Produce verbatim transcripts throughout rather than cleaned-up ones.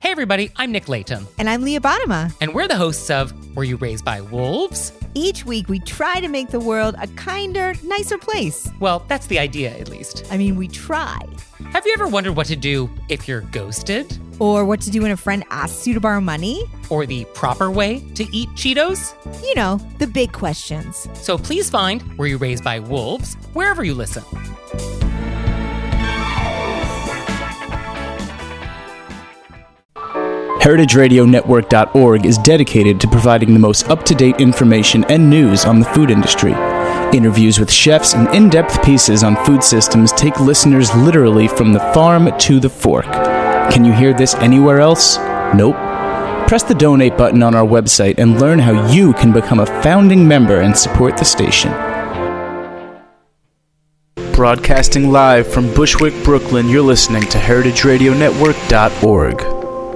Hey everybody, I'm Nick Layton. And I'm Leah Bottima. And we're the hosts of Were You Raised by Wolves? Each week we try to make the world a kinder, nicer place. Well, that's the idea, at least. I mean, we try. Have you ever wondered what to do if you're ghosted? Or what to do when a friend asks you to borrow money? Or the proper way to eat Cheetos? You know, the big questions. So please find Were You Raised by Wolves wherever you listen. Heritage Radio Network dot org is dedicated to providing the most up-to-date information and news on the food industry. Interviews with chefs and in-depth pieces on food systems take listeners literally from the farm to the fork. Can you hear this anywhere else? Nope. Press the donate button on our website and learn how you can become a founding member and support the station. Broadcasting live from Bushwick, Brooklyn, you're listening to Heritage Radio Network dot org.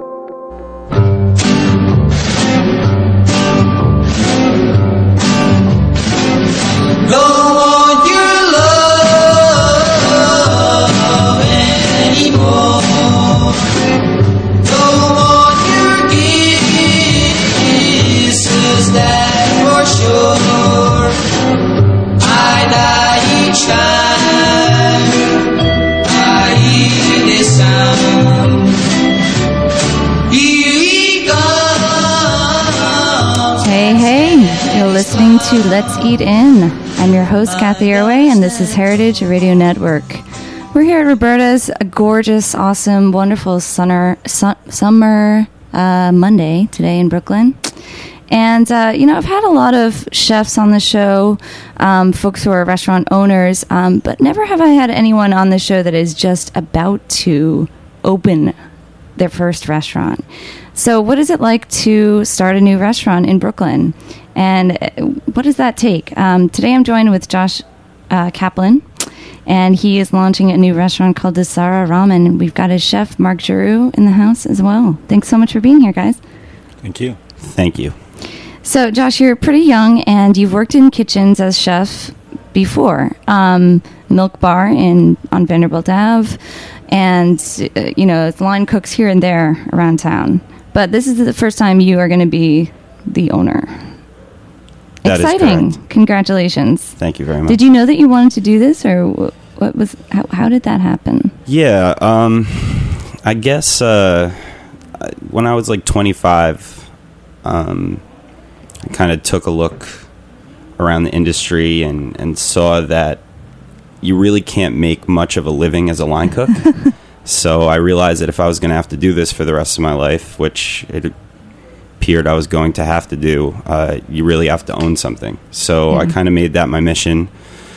Listening to Let's Eat In. I'm your host, Kathy Airway, and this is Heritage Radio Network. We're here at Roberta's, a gorgeous, awesome, wonderful summer, su- summer uh, Monday today in Brooklyn. And, uh, you know, I've had a lot of chefs on the show, um, folks who are restaurant owners, um, but never have I had anyone on the show that is just about to open their first restaurant. So what is it like to start a new restaurant in Brooklyn? And what does that take? Um, today I'm joined with Josh uh, Kaplan, and he is launching a new restaurant called Dasara Ramen. We've got his chef, Mark Giroux, in the house as well. Thanks so much for being here, guys. Thank you. Thank you. So, Josh, you're pretty young, and you've worked in kitchens as chef before. Um, Milk Bar in on Vanderbilt Avenue, and, uh, you know, line cooks here and there around town. But this is the first time you are going to be the owner. That Exciting. is correct. Congratulations. Thank you very much. Did you know that you wanted to do this, or what was how, how did that happen? Yeah, um, I guess uh, when I was like twenty-five, um, I kind of took a look around the industry and, and saw that you really can't make much of a living as a line cook. So I realized that if I was going to have to do this for the rest of my life, which it appeared I was going to have to do, uh, you really have to own something. So yeah. I kind of made that my mission.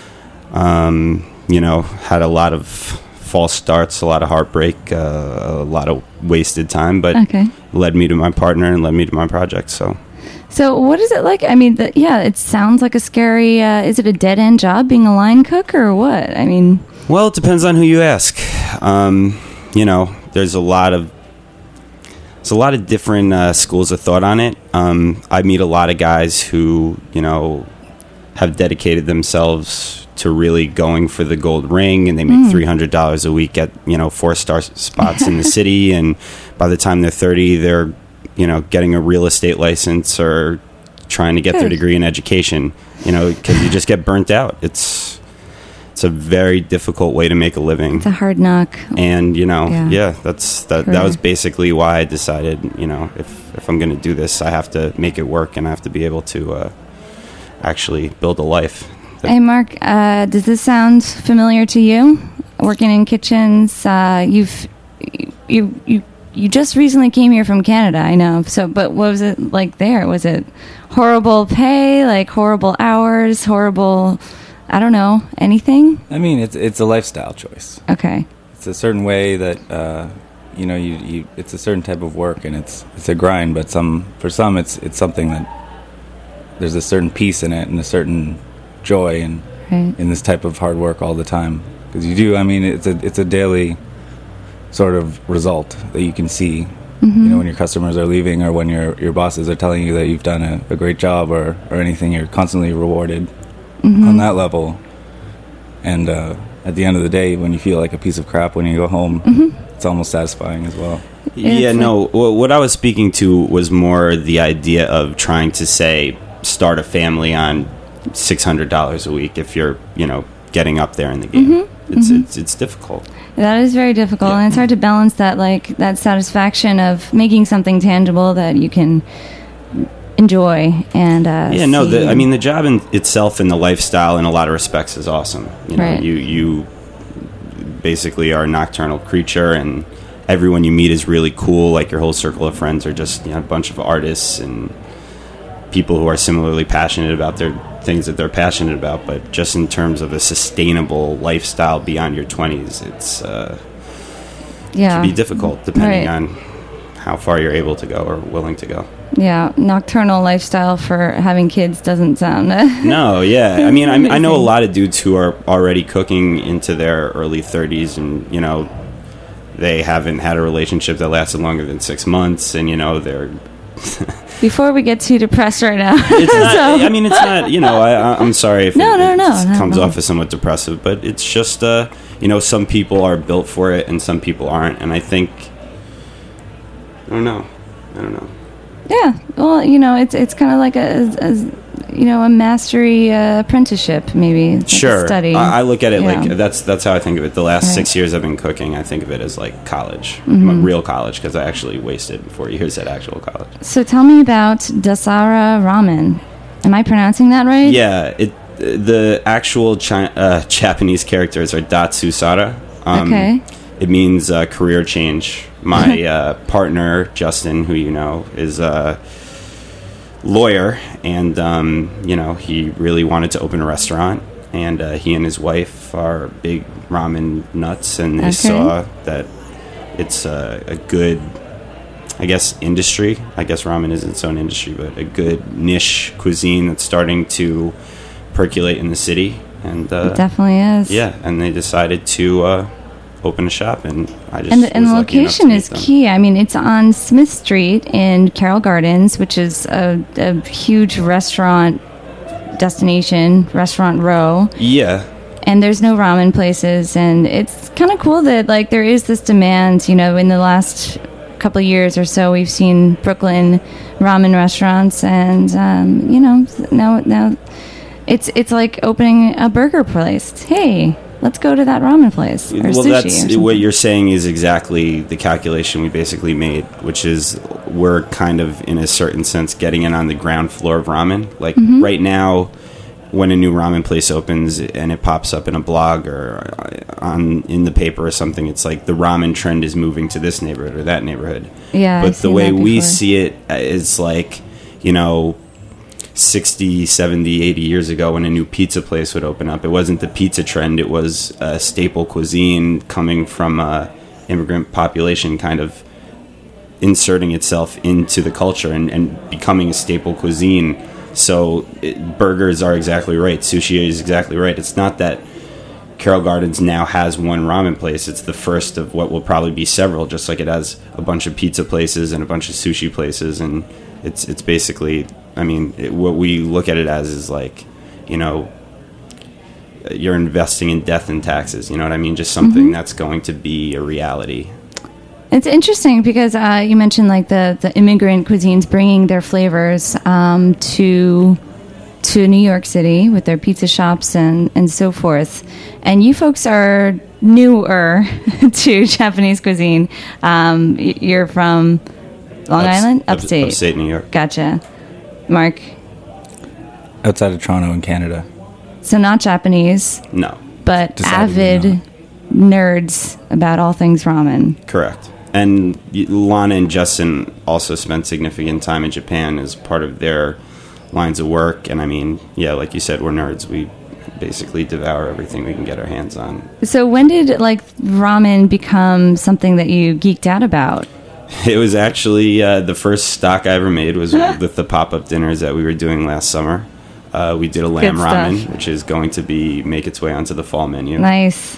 Um, you know, had a lot of false starts, a lot of heartbreak, uh, a lot of wasted time, but okay. led me to my partner and led me to my project. So, so what is it like? I mean, the, yeah, it sounds like a scary. Uh, is it a dead end job being a line cook, or what? I mean, well, it depends on who you ask. Um, you know, there's a lot of There's a lot of different uh, schools of thought on it. Um, I meet a lot of guys who, you know, have dedicated themselves to really going for the gold ring, and they make mm. three hundred dollars a week at, you know, four-star spots in the city. And by the time they're thirty, they're, you know, getting a real estate license or trying to get Good. their degree in education, you know, because you just get burnt out. It's... It's a very difficult way to make a living. It's a hard knock. And, you know, yeah, yeah that's that Career. That was basically why I decided, you know, if, if I'm going to do this, I have to make it work, and I have to be able to uh, actually build a life. Hey, Mark, uh, does this sound familiar to you? Working in kitchens, uh, you've you you you just recently came here from Canada, I know. So, but what was it like there? Was it horrible pay, like horrible hours, horrible... I don't know. Anything? I mean, it's it's a lifestyle choice. Okay. It's a certain way that uh, you know you, you. It's a certain type of work, and it's it's a grind. But some for some, it's it's something that there's a certain peace in it and a certain joy in right. in this type of hard work all the time. Because you do. I mean, it's a it's a daily sort of result that you can see. Mm-hmm. You know, when your customers are leaving, or when your your bosses are telling you that you've done a, a great job, or or anything, you're constantly rewarded. Mm-hmm. On that level, and uh, at the end of the day, when you feel like a piece of crap when you go home, Mm-hmm. it's almost satisfying as well. Yeah, It's no. wh- What I was speaking to was more the idea of trying to say start a family on six hundred dollars a week if you're, you know, getting up there in the game. Mm-hmm. It's, it's it's difficult. That is very difficult, Yeah. and it's hard to balance that, like that satisfaction of making something tangible that you can enjoy and uh, Yeah, no. see. The, I mean, the job in itself and the lifestyle, in a lot of respects, is awesome. You know, Right. you you basically are a nocturnal creature, and everyone you meet is really cool. Like your whole circle of friends are just, you know, a bunch of artists and people who are similarly passionate about their things that they're passionate about. But just in terms of a sustainable lifestyle beyond your twenties, it's uh, yeah, can be difficult depending Right. on how far you're able to go or willing to go. yeah, nocturnal lifestyle for having kids doesn't sound. No, yeah. I mean, I, I know a lot of dudes who are already cooking into their early thirties, and you know, they haven't had a relationship that lasted longer than six months, and you know, they're. Before we get too depressed right now, It's not. So- I mean, it's not. You know, I, I- I'm sorry if No, it, no, it no, no, comes no. off as somewhat depressive, but it's just, uh, you know, some people are built for it, and some people aren't, and I think. I don't know. I don't know. yeah, well, you know, it's it's kind of like a, a you know a mastery uh, apprenticip, maybe It's like a Sure. study. I, I look at it Yeah. like that's that's how I think of it. The last Right. six years I've been cooking, I think of it as like college, Mm-hmm. real college, because I actually wasted four years at actual college. So tell me about Dasara Ramen. Am I pronouncing that right? Yeah, it the actual Chi- uh, Japanese characters are Datsusara. Um, Okay. It means uh, career change. My uh, partner Justin, who you know, is a lawyer, and um, you know he really wanted to open a restaurant, and uh, he and his wife are big ramen nuts, and they Okay. saw that it's uh, a good, I guess, industry. I guess ramen is its own industry, but a good niche cuisine that's starting to percolate in the city, and uh, It definitely is. yeah, and they decided to uh, open a shop, and I just And the, and the was lucky enough to location meet is them. key. I mean, it's on Smith Street in Carroll Gardens, which is a, a huge restaurant destination, restaurant row. Yeah, And there's no ramen places, and it's kind of cool that like there is this demand. You know, in the last couple of years or so, we've seen Brooklyn ramen restaurants, and um, you know, now now it's it's like opening a burger place. Hey, let's go to that ramen place or well, sushi. that's or something. what you're saying is exactly the calculation we basically made, which is we're kind of in a certain sense getting in on the ground floor of ramen. Like Mm-hmm. right now, when a new ramen place opens and it pops up in a blog or on in the paper or something, it's like the ramen trend is moving to this neighborhood or that neighborhood. Yeah, I've but the seen way that we before. see it is like, you know, sixty, seventy, eighty years ago when a new pizza place would open up. It wasn't the pizza trend. It was a staple cuisine coming from a immigrant population kind of inserting itself into the culture and, and becoming a staple cuisine. So it, burgers are exactly right. Sushi is exactly right. It's not that Carroll Gardens now has one ramen place. It's the first of what will probably be several, just like it has a bunch of pizza places and a bunch of sushi places. And it's it's basically, I mean, it, what we look at it as is like, you know, you're investing in death and taxes. You know what I mean? Just something Mm-hmm. that's going to be a reality. It's interesting because uh, you mentioned like the, the immigrant cuisines bringing their flavors um, to to New York City with their pizza shops and, and so forth. And you folks are newer to Japanese cuisine. Um, y- you're from Long Ups- Island, up- upstate. upstate New York. Gotcha. Mark, Outside of Toronto in Canada. so not Japanese, No, but Decidedly avid nerds about all things ramen. correct. And y- Lana and Justin also spent significant time in Japan as part of their lines of work. And I mean, yeah, like you said, we're nerds. We basically devour everything we can get our hands on. So when did like ramen become something that you geeked out about? It was actually uh, the first stock I ever made was with the pop-up dinners that we were doing last summer. Uh, we did a lamb Good ramen, stuff. which is going to be make its way onto the fall menu. Nice.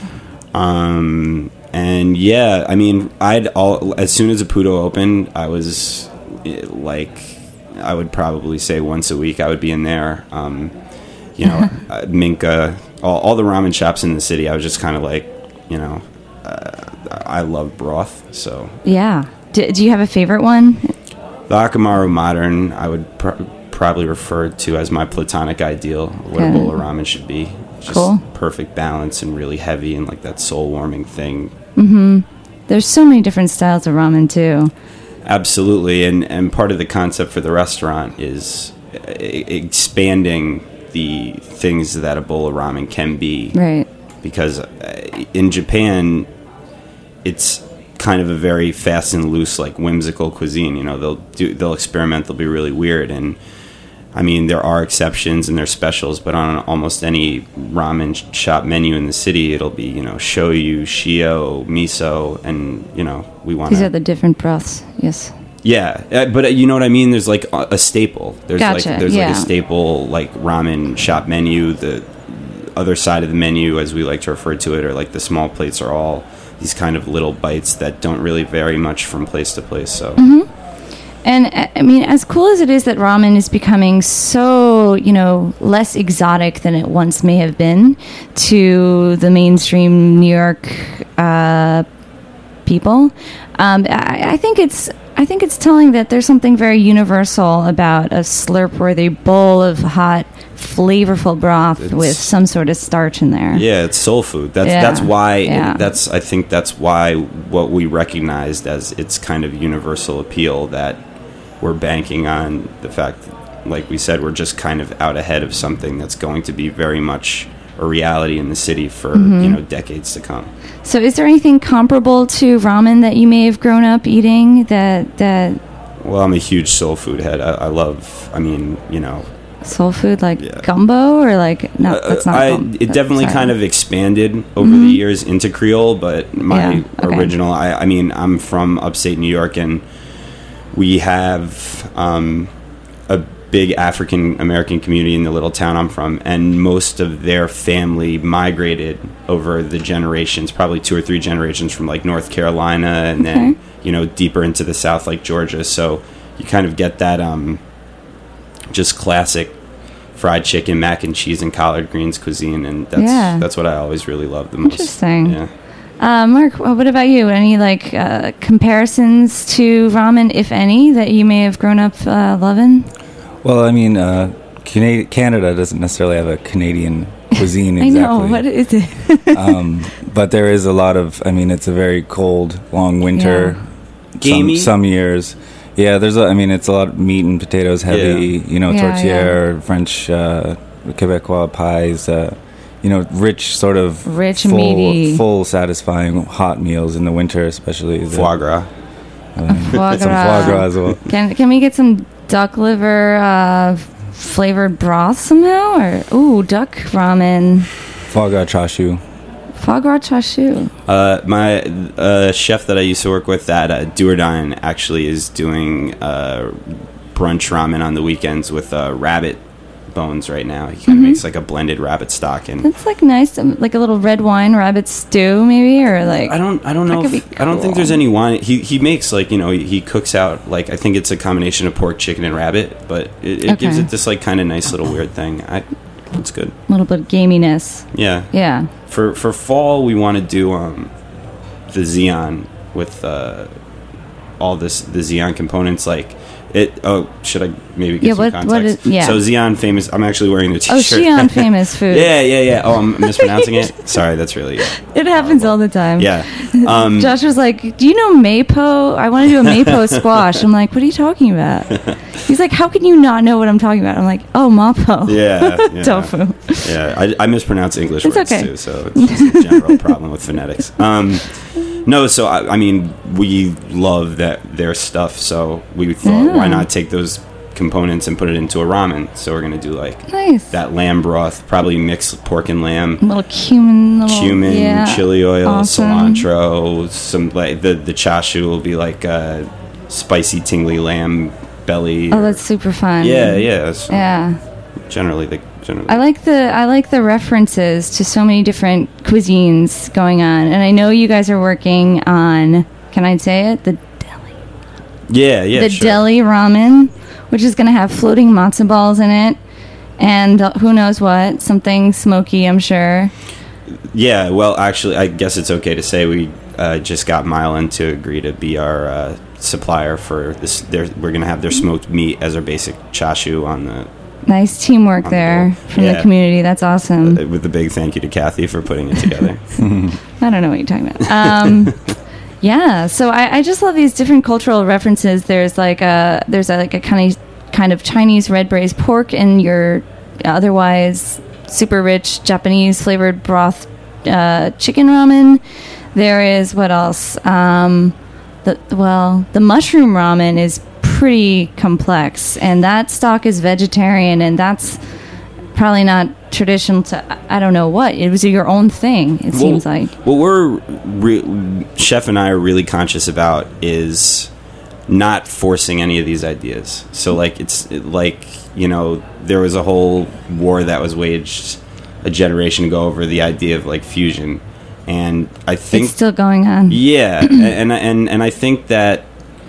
Um, and yeah, I mean, I'd all as soon as Aputo opened, I was eh, like, I would probably say once a week I would be in there. Um, you know, uh, Minka all, all the ramen shops in the city, I was just kind of like, you know, uh, I love broth, so. Yeah. Do, do you have a favorite one? The Akamaru Modern, I would pr- probably refer to as my platonic ideal, what Okay. a bowl of ramen should be. Just Cool. perfect balance and really heavy and like that soul-warming thing. Mm-hmm. There's so many different styles of ramen, too. Absolutely, and, and part of the concept for the restaurant is e- expanding the things that a bowl of ramen can be. Right. Because uh, in Japan, it's kind of a very fast and loose, like whimsical cuisine. You know, they'll do, they'll experiment, they'll be really weird, and I mean, there are exceptions and there's specials, but on almost any ramen sh- shop menu in the city, it'll be, you know, shoyu, shio, miso, and, you know, we want These to... are the different broths, yes. Yeah, uh, but uh, you know what I mean? There's like a, a staple. There's Gotcha, like there's yeah. like a staple like ramen shop menu. The other side of the menu, as we like to refer to it, or like the small plates, are all these kind of little bites that don't really vary much from place to place. So... Mm-hmm. And, uh, I mean, as cool as it is that ramen is becoming so, you know, less exotic than it once may have been to the mainstream New York uh, people, um, I, I think it's I think it's telling that there's something very universal about a slurp-worthy bowl of hot, flavorful broth It's- with some sort of starch in there. Yeah, it's soul food. That's Yeah, that's why yeah. that's I think that's why what we recognized as its kind of universal appeal, that we're banking on the fact, like we said, we're just kind of out ahead of something that's going to be very much a reality in the city for, Mm-hmm. you know, decades to come. So is there anything comparable to ramen that you may have grown up eating that that Well, I'm a huge soul food head. I, I love, I mean, you know, soul food, like Yeah. gumbo, or like no, Uh, that's not. I, gum- it definitely sorry. kind of expanded over the years into Creole, but my Yeah, okay. original, I, I mean, I'm from upstate New York, and we have um, a big African American community in the little town I'm from, and most of their family migrated over the generations, probably two or three generations, from like North Carolina, and then Okay. you know deeper into the South, like Georgia. So you kind of get that um, just classic fried chicken, mac and cheese, and collard greens cuisine, and that's Yeah. that's what I always really love the most. Interesting. Yeah. Uh, Mark, wh- what about you? Any like uh, comparisons to ramen, if any, that you may have grown up uh, loving? Well, I mean, uh, Cana- Canada doesn't necessarily have a Canadian cuisine I exactly. know. What is it? um, but there is a lot of, I mean, it's a very cold, long winter. Some, Gamey? some years. Yeah, there's a, I mean, it's a lot of meat and potatoes heavy, Yeah. you know, Yeah, tortilla, French, uh, Quebecois pies, uh, you know, rich sort of Rich, full, meaty. full, satisfying hot meals in the winter, especially. The, Foie gras. uh, Foie some gras. foie gras as well. Can can we get some duck liver uh, flavored broth somehow? Or ooh, duck ramen, Foie gras chashu. foie gras chashu. Uh, my uh, chef that I used to work with at uh, Do or Dine actually is doing uh, brunch ramen on the weekends with uh, rabbit bones right now. He kind of Mhm. makes like a blended rabbit stock, and That's like nice, um, like a little red wine rabbit stew, maybe, or like. I don't I don't That know could if, be I don't think cool. there's any wine. He he makes like you know he, he cooks out like I think it's a combination of pork, chicken, and rabbit, but it, it gives Okay. it this like kind of nice little weird thing. I it's good. A little bit of gaminess. Yeah. Yeah. For for fall, we want to do um, the Xeon with uh, all this the Xeon components. Like it. Oh, should I maybe give Yeah, some what- context? what is- yeah. So Xeon famous. I'm actually wearing the Oh, T-shirt. Xi'an famous food. yeah, yeah, yeah. Oh, I'm mispronouncing it. Sorry, that's really. It happens all the time. Yeah. Um, Josh was like, "Do you know Mapo? I want to do a Mapo squash." I'm like, "What are you talking about?" He's like, "How can you not know what I'm talking about?" I'm like, "Oh, Mapo." yeah, yeah. Tofu. Yeah, I, I mispronounce English It's words okay. too, so it's just a general problem with phonetics. Um, no, so I, I mean, we love that their stuff, so we thought, Yeah. why not take those components and put it into a ramen? So we're gonna do like Nice. that lamb broth, probably mix pork and lamb, A little cumin, little cumin, yeah. chili oil, Awesome. cilantro, some like the the chashu will be like uh, spicy tingly lamb belly. Oh, or- that's super fun. yeah, yeah. So Yeah. generally the generally. I like the I like the references to so many different cuisines going on, and I know you guys are working on. Can I say it? The deli. yeah, yeah. the sure. deli ramen, which is going to have floating matzo balls in it, and uh, who knows what, something smoky, I'm sure. Yeah, well, actually, I guess it's okay to say we uh, just got Mylan to agree to be our uh, supplier for this. Their, we're going to have their smoked meat as our basic chashu on the. Nice teamwork there the from yeah. the community. That's awesome. Uh, with a big thank you to Kathy for putting it together. I don't know what you're talking about. Um, yeah, so I, I just love these different cultural references. There's like a there's a, like a kind of kind of Chinese red braised pork in your otherwise super rich Japanese flavored broth uh, chicken ramen. There is what else? Um, the well, the mushroom ramen is pretty complex, and that stock is vegetarian, and that's probably not traditional to I don't know what. It was your own thing, it well, seems like. What we're re- Chef and I are really conscious about is not forcing any of these ideas. So like it's like, you know, there was a whole war that was waged a generation ago over the idea of like fusion, and I think it's still going on. Yeah, and and and I think that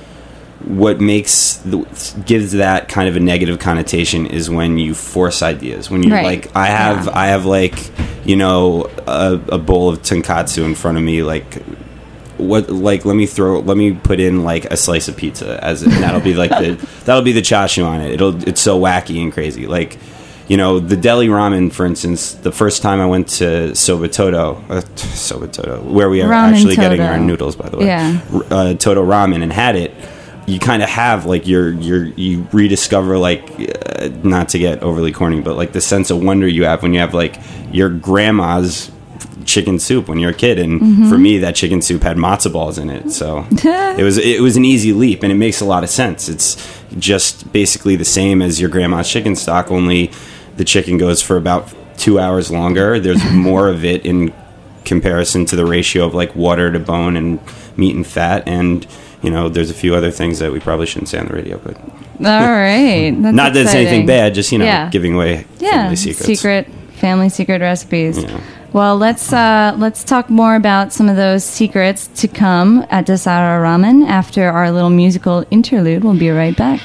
what makes the, gives that kind of a negative connotation is when you force ideas. When you're right. like, I have, yeah. I have like, you know, a, a bowl of tonkatsu in front of me. Like, what? Like, let me throw, let me put in like a slice of pizza as, and that'll be like the that'll be the chashu on it. It'll, it's so wacky and crazy. Like, you know, the deli ramen, for instance. The first time I went to Soba Toto, uh, Soba Toto, where we are ramen actually Toto. getting our noodles, by the way. Yeah. Uh, Toto ramen, and had it. You kind of have like your your you rediscover like uh, not to get overly corny, but like the sense of wonder you have when you have like your grandma's chicken soup when you're a kid, and mm-hmm. for me that chicken soup had matzo balls in it, so it was it was an easy leap, and it makes a lot of sense. It's just basically the same as your grandma's chicken stock, only the chicken goes for about two hours longer. There's more of it in comparison to the ratio of like water to bone and meat and fat, and you know, there's a few other things that we probably shouldn't say on the radio, but all right, that's not that it's exciting. anything bad, just you know, yeah. giving away yeah. family secrets, secret family secret recipes. Yeah. Well, let's uh, let's talk more about some of those secrets to come at Dasara Ramen after our little musical interlude. We'll be right back.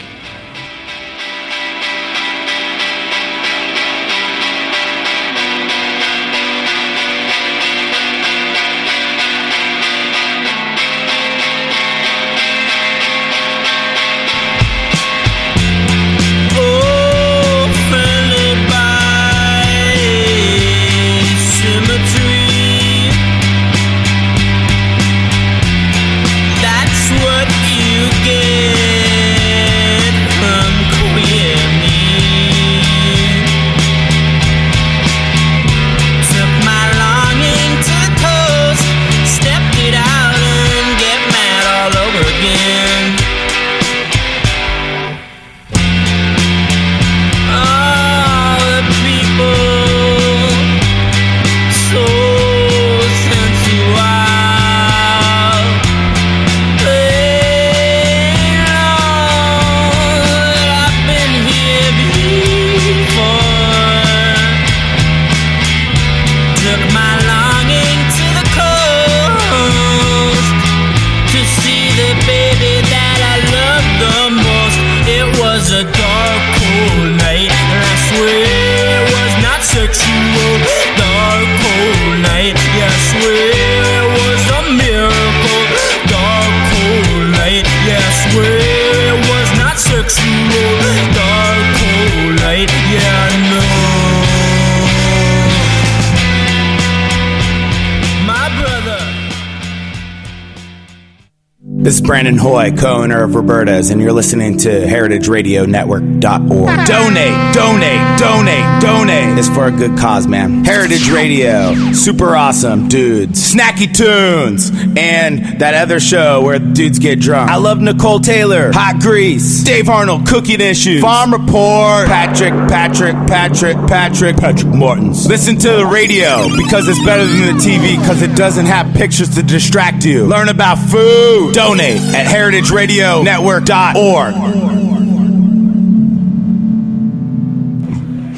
This is Brandon Hoy, co-owner of Roberta's, and you're listening to Heritage Radio Network dot org. Donate, donate, donate, donate. It's for a good cause, man. Heritage Radio, super awesome dudes. Snacky Tunes, and that other show where dudes get drunk. I love Nicole Taylor, Hot Grease, Dave Arnold, Cooking Issues, Farm Report, Patrick, Patrick, Patrick, Patrick, Patrick Martins. Listen to the radio because it's better than the T V because it doesn't have pictures to distract you. Learn about food. Donate at Heritage Radio Network dot org.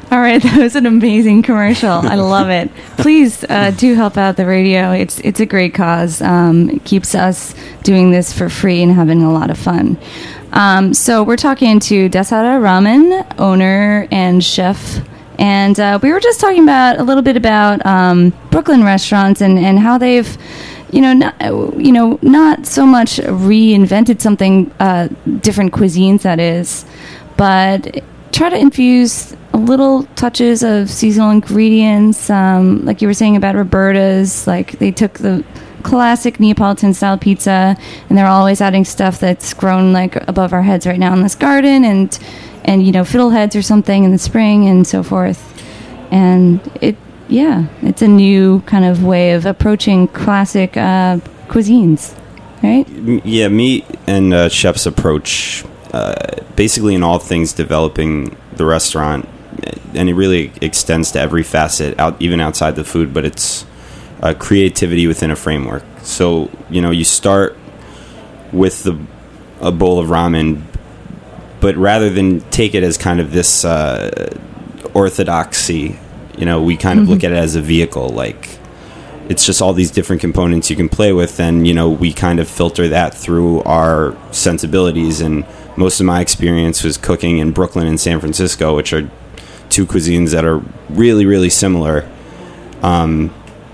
All right, that was an amazing commercial. I love it. Please uh, do help out the radio. It's it's a great cause. Um, it keeps us doing this for free and having a lot of fun. Um, so we're talking to Desara Ramen, owner and chef. And uh, we were just talking about a little bit about um, Brooklyn restaurants and, and how they've, you know, not, you know, not so much reinvented something, uh, different cuisines that is, but try to infuse a little touches of seasonal ingredients, um, like you were saying about Roberta's. Like they took the classic Neapolitan style pizza, and they're always adding stuff that's grown like above our heads right now in this garden, and and you know fiddleheads or something in the spring and so forth. And it, yeah, it's a new kind of way of approaching classic uh, cuisines, right? Yeah, me and uh, chef's approach, uh, basically in all things developing the restaurant, and it really extends to every facet, out even outside the food, but it's uh, creativity within a framework. So, you know, you start with the a bowl of ramen, but rather than take it as kind of this uh, orthodoxy, you know, we kind of mm-hmm. look at it as a vehicle, like it's just all these different components you can play with, and, you know, we kind of filter that through our sensibilities. And most of my experience was cooking in Brooklyn and San Francisco, which are two cuisines that are really, really similar, um,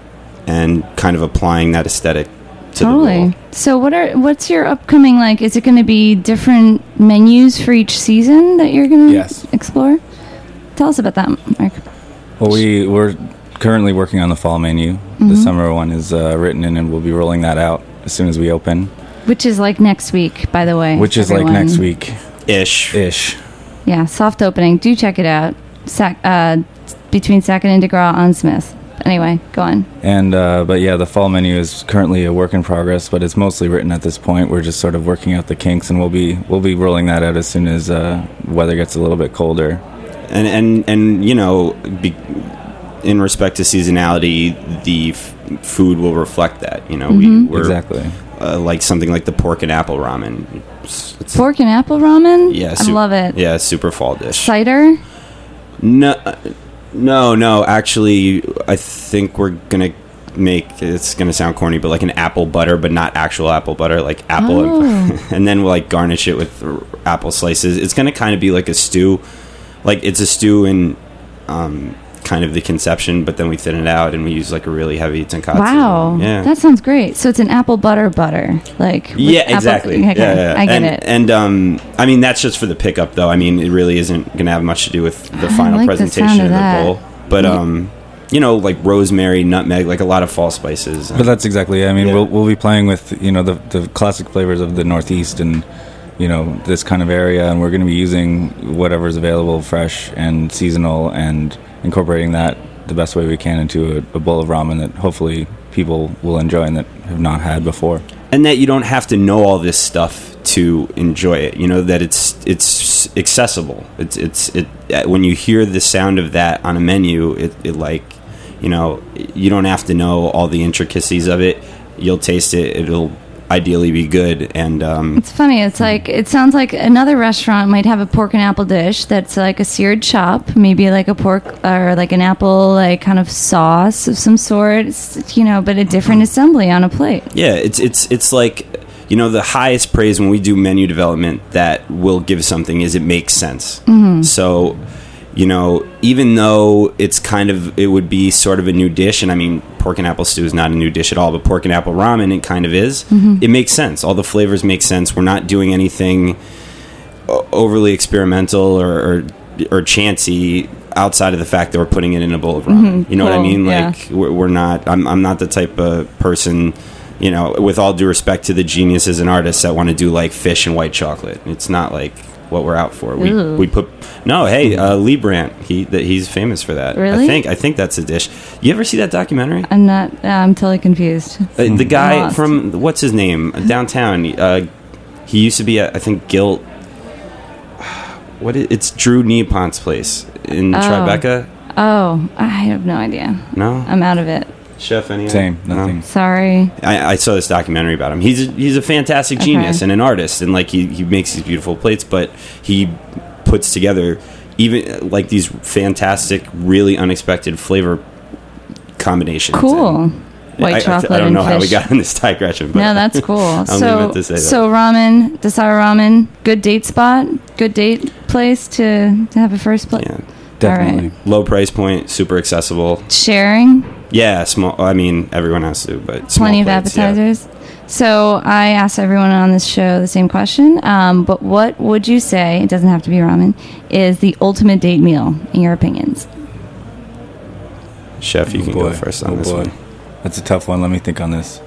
and kind of applying that aesthetic to totally. the bowl. So what are what's your upcoming, like, is it going to be different menus for each season that you're going to yes. explore? Tell us about that, Mark. Well, we, we're currently working on the fall menu. Mm-hmm. The summer one is uh, written in, and we'll be rolling that out as soon as we open. Which is like next week, by the way. Which is everyone. like next week. Ish. Ish. Yeah, soft opening. Do check it out. Sac, uh, between Sackett and DeGraw on Smith. Anyway, go on. And uh, but yeah, the fall menu is currently a work in progress, but it's mostly written at this point. We're just sort of working out the kinks, and we'll be we'll be rolling that out as soon as uh, weather gets a little bit colder. And and and you know, be, in respect to seasonality, the f- food will reflect that. You know, mm-hmm. we we're, exactly uh, like something like the pork and apple ramen. It's, it's, pork and apple ramen. Yeah, I su- love it. Yeah, super fall dish. Cider. No, no, no. Actually, I think we're gonna make. It's gonna sound corny, but like an apple butter, but not actual apple butter, like apple, oh. and, and then we'll like garnish it with apple slices. It's gonna kind of be like a stew, like it's a stew in um, kind of the conception, but then we thin it out and we use like a really heavy tonkatsu. Wow, yeah, that sounds great. So it's an apple butter butter, like with yeah, apple- exactly. Okay, yeah, yeah. I get and, it. And um, I mean that's just for the pickup, though. I mean it really isn't going to have much to do with the I final like the presentation sound of of the that. bowl. But um, you know, like rosemary, nutmeg, like a lot of fall spices. But that's exactly it. I mean, Yeah. we'll we'll be playing with, you know, the the classic flavors of the Northeast and, you know, this kind of area, and we're going to be using whatever's available, fresh and seasonal, and incorporating that the best way we can into a, a bowl of ramen that hopefully people will enjoy and that have not had before. And that you don't have to know all this stuff to enjoy it. You know, that it's it's accessible. It's it's it when you hear the sound of that on a menu, it, it like, you know, you don't have to know all the intricacies of it. You'll taste it. It'll ideally be good. And um, it's funny. It's like it sounds like another restaurant might have a pork and apple dish that's like a seared chop, maybe like a pork or like an apple, like kind of sauce of some sort. It's, you know, but a different assembly on a plate. yeah, it's it's it's like, you know, the highest praise when we do menu development that will give something is it makes sense. Mm-hmm. So, you know, even though it's kind of, it would be sort of a new dish, and I mean, pork and apple stew is not a new dish at all, but pork and apple ramen, it kind of is. Mm-hmm. It makes sense. All the flavors make sense. We're not doing anything overly experimental or, or, or chancy outside of the fact that we're putting it in a bowl of ramen. Mm-hmm. You know cool. what I mean? Yeah. Like, we're, we're not, I'm, I'm not the type of person, you know, with all due respect to the geniuses and artists that want to do like fish and white chocolate. It's not like what we're out for. We Ooh. we put no. Hey, uh, Lee Brandt. He that he's famous for that. Really? I think I think that's a dish. You ever see that documentary? I'm not. Uh, I'm totally confused. Uh, the guy Lost. from what's his name downtown. Uh, he used to be at I think Gilt. What is, it's Drew Neapont's place in Oh. Tribeca. Oh, I have no idea. No, I'm out of it. Chef any Same, No? nothing. Sorry. I, I saw this documentary about him. He's a, he's a fantastic genius Okay. and an artist, and like he, he makes these beautiful plates, but he puts together even like these fantastic, really unexpected flavor combinations. Cool. And White I, chocolate I, I don't and know fish. how we got in this digression. But No, that's cool. I only so, meant to say that. so ramen, Desai Ramen, good date spot, good date place to, to have a first place. Yeah. Definitely. Low price point, super accessible. Sharing, Yeah, small. I mean, everyone has to, but small plenty of plates, yeah. appetizers. So I asked everyone on this show the same question. Um, but what would you say? It doesn't have to be ramen. Is the ultimate date meal in your opinions? Chef, you Oh can boy. go first on Oh this boy. one. That's a tough one. Let me think on this.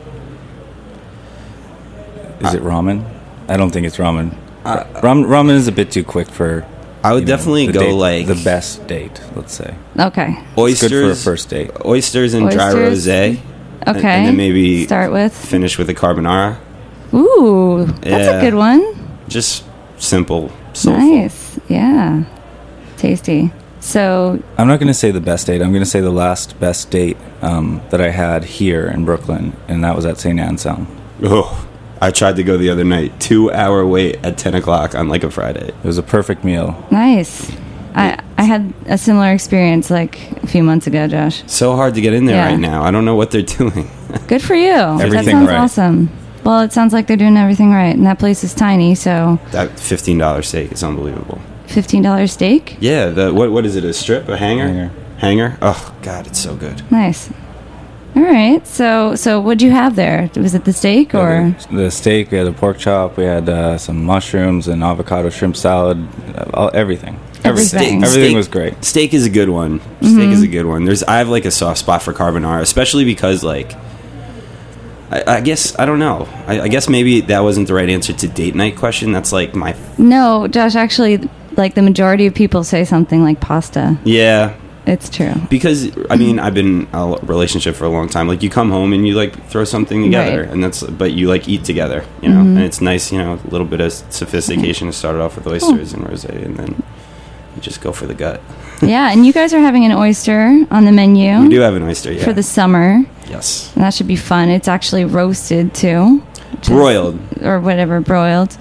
Is Uh, it ramen? I don't think it's ramen. Ra- ramen, ramen is a bit too quick for. I would you know, definitely the go date- like the best date. Let's say Okay. it's good for a oysters, first date. oysters and dry Oysters. rosé. Okay. And, and then maybe start with. finish with a carbonara. Ooh, that's Yeah. a good one. Just simple, soulful. Nice. Yeah. Tasty. So, I'm not going to say the best date. I'm going to say the last best date um, that I had here in Brooklyn, and that was at Saint Anselm. Oh, I tried to go the other night. Two hour wait at ten o'clock on like a Friday. It was a perfect meal. nice. I I had a similar experience like a few months ago, Josh. So hard to get in there Yeah. right now. I don't know what they're doing. Good for you. that Everything sounds right. awesome. Well, it sounds like they're doing everything right, and that place is tiny, so That fifteen dollar steak is unbelievable. fifteen dollars steak? Yeah, the what what is it? A strip? A hanger? Hanger. Hanger? Oh God, it's so good. Nice. All right. So, so what'd you have there? Was it the steak or? the, the steak? We had a pork chop. We had uh, some mushrooms and avocado shrimp salad. Uh, all, everything. Everything. Everything. Steak- Everything was great. Steak is a good one. Steak is a good one. There's I have like a soft spot for carbonara, especially because like I, I guess I don't know. I, I guess maybe that wasn't the right answer to date night question. That's like my No, Josh. Actually, like the majority of people say something like pasta. yeah. It's true. Because I mean I've been in a relationship for a long time. Like you come home and you like throw something together, Right. and that's but you like eat together, you know. And it's nice, you know, a little bit of sophistication to start off with oysters and rosé, and then you just go for the gut. Yeah, and you guys are having an oyster on the menu We do have an oyster, yeah. for the summer. yes, And that should be fun. It's actually roasted too. which is- broiled. or whatever, broiled.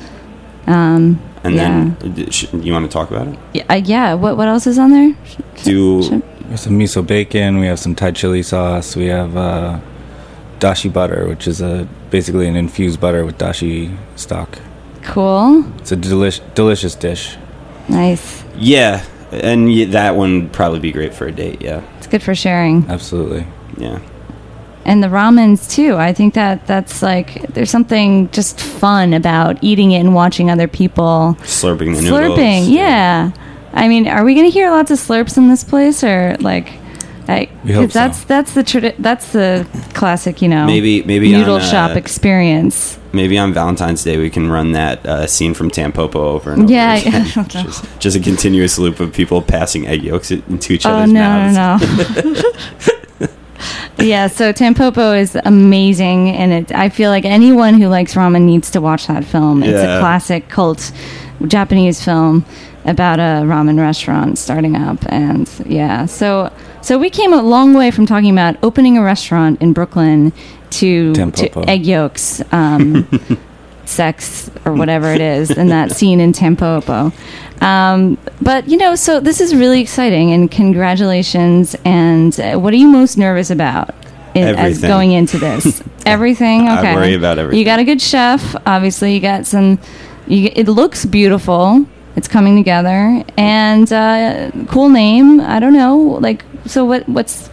Um, And yeah. then sh- you want to talk about it? yeah, uh, yeah. What what else is on there? Do Should- We have some miso bacon. We have some Thai chili sauce. We have uh, dashi butter, which is a basically an infused butter with dashi stock. Cool. It's a delish, delicious dish. Nice. yeah, and y- that one would probably be great for a date. Yeah, It's good for sharing. Absolutely. yeah. And the ramens too. I think that that's like there's something just fun about eating it and watching other people Slurping the noodles. slurping. Yeah. I mean, are we going to hear lots of slurps in this place, or like? I, We hope 'cause that's so. that's the tradi- that's the classic, you know, Maybe- maybe noodle on, uh, shop experience. Maybe on Valentine's Day we can run that uh, scene from Tampopo over and over Yeah, again. I don't know. just, just a continuous loop of people passing egg yolks into each Oh other's no, mouths. no, no. Yeah, so Tampopo is amazing, and it. I feel like anyone who likes ramen needs to watch that film. It's Yeah. a classic cult Japanese film about a ramen restaurant starting up, and yeah, so so we came a long way from talking about opening a restaurant in Brooklyn to, to Tampopo. egg yolks, um, sex, or whatever it is, in that scene in Tampopo. Um, but you know, so this is really exciting, and congratulations. And uh, what are you most nervous about in, as Everything. going into this? Everything. I Okay. worry about everything. You got a good chef. Obviously, you got some. You, it looks beautiful. It's coming together, and uh, cool name. I don't know. Like, so what? What's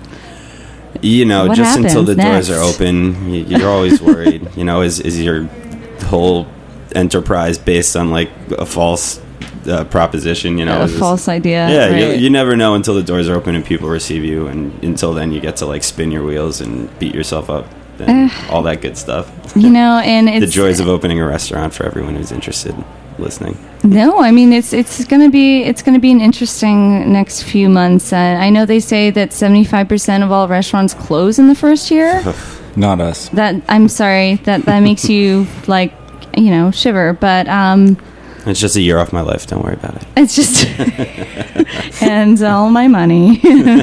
You know, What just until the happens doors are next? open, you, you're always worried. You know, is is your whole enterprise based on like a false uh, proposition? You know, a is this- false idea? Yeah, right? you, you never know until the doors are open and people receive you, and until then you get to like spin your wheels and beat yourself up and all that good stuff. You know, and it's The joys of opening a restaurant for everyone who's interested in listening. No, I mean it's it's gonna be it's gonna be an interesting next few months. And I know they say that seventy-five percent of all restaurants close in the first year. Not us. That I'm sorry that that makes you like you know shiver, but um, It's just a year off my life. Don't worry about it. it's just and all my money.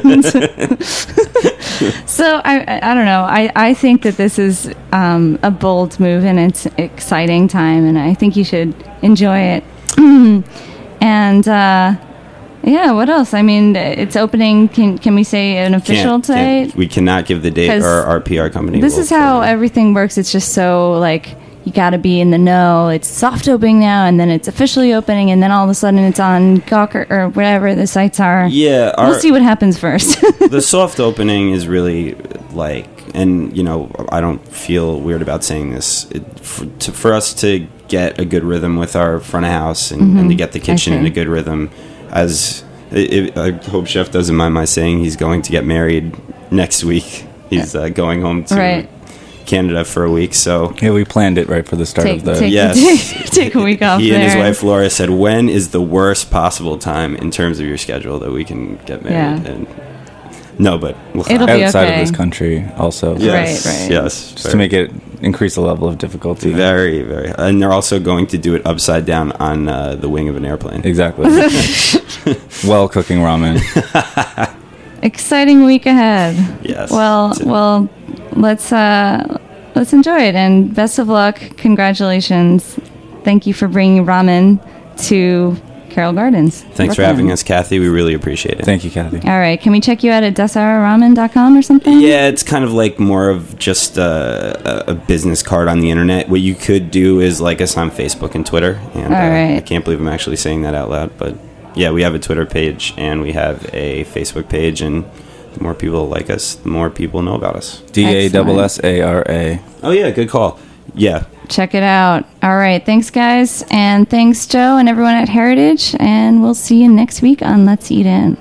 So I, I I don't know. I, I think that this is um, a bold move, and it's an exciting time, and I think you should enjoy it. And uh, Yeah, what else? I mean, it's opening. Can can we say an official Can't- date? can't- we cannot give the date. 'Cause Our, our P R company. This will is how fill it. everything works. It's just so like you got to be in the know. It's soft opening now, and then it's officially opening, and then all of a sudden it's on Gawker or whatever the sites are. Yeah, our, we'll see what happens first. the soft opening is really like, and you know, I don't feel weird about saying this. It, for, to, for us to get a good rhythm with our front of house and, Mm-hmm. and to get the kitchen in see. a good rhythm, as it, it, I hope Chef doesn't mind my saying, he's going to get married next week. He's uh, going home to Right. Canada for a week, so. Yeah, we planned it right for the start take, of the. take, Yes. take, take a week off He there. and his wife Laura said, "When is the worst possible time in terms of your schedule that we can get married?" Yeah. And no, but we'll It'll be outside okay. of this country, also. yes, Right, right. yes, Just to make it increase the level of difficulty. very, very, and they're also going to do it upside down on uh, the wing of an airplane. Exactly. Well, cooking ramen. Exciting week ahead. Yes. Well, It's a- well, let's uh, let's enjoy it and best of luck. Congratulations. Thank you for bringing ramen to Carroll Gardens. Thanks for having us, Kathy. We really appreciate it. Thank you, Kathy. All right. Can we check you out at dasara ramen dot com or something? Yeah, it's kind of like more of just a, a business card on the internet. What you could do is like us on Facebook and Twitter. And All uh, right. I can't believe I'm actually saying that out loud, but yeah, we have a Twitter page and we have a Facebook page, and the more people like us, the more people know about us. D A S S A R A. Oh yeah, good call. Yeah. Check it out. All right. Thanks, guys. And thanks, Joe and everyone at Heritage. And we'll see you next week on Let's Eat In.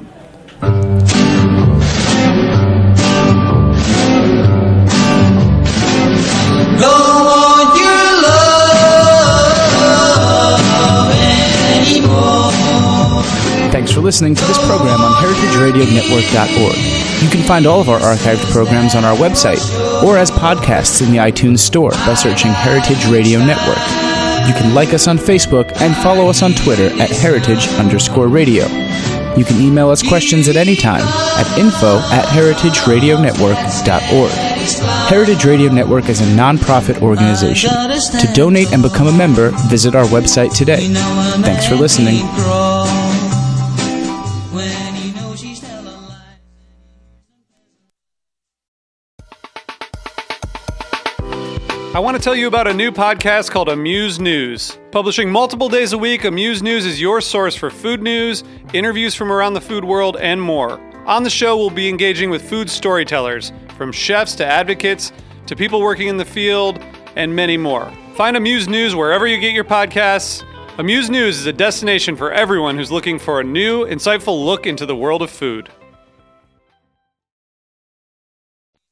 Thanks for listening to this program on heritage radio network dot org. You can find all of our archived programs on our website or as podcasts in the iTunes Store by searching Heritage Radio Network. You can like us on Facebook and follow us on Twitter at heritage underscore radio. You can email us questions at any time at info at heritage radio network dot org. Heritage Radio Network is a non-profit organization. To donate and become a member, visit our website today. Thanks for listening. I want to tell you about a new podcast called Amuse News. Publishing multiple days a week, Amuse News is your source for food news, interviews from around the food world, and more. On the show, we'll be engaging with food storytellers, from chefs to advocates to people working in the field, and many more. Find Amuse News wherever you get your podcasts. Amuse News is a destination for everyone who's looking for a new, insightful look into the world of food.